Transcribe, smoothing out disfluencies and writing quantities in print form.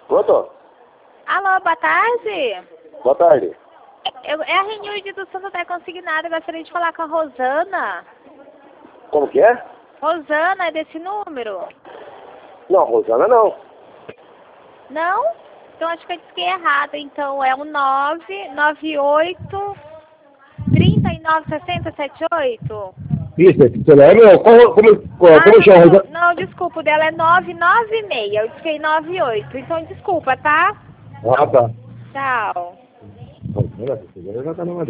Pronto? Alô, boa tarde. Boa tarde. É a Renilde do Santo André Consignado. Eu gostaria de falar com a Rosana. Como que é? Rosana, é desse número? Não, Rosana não. Não? Então acho que eu disse errado. Então é o 998 396078? Isso, esse celular é meu. Como chama, Rosana? Não, desculpa, o dela é 996. Eu disse 98. Então desculpa, tá? Ah, tá. Tchau. Rosana, esse celular já tá numa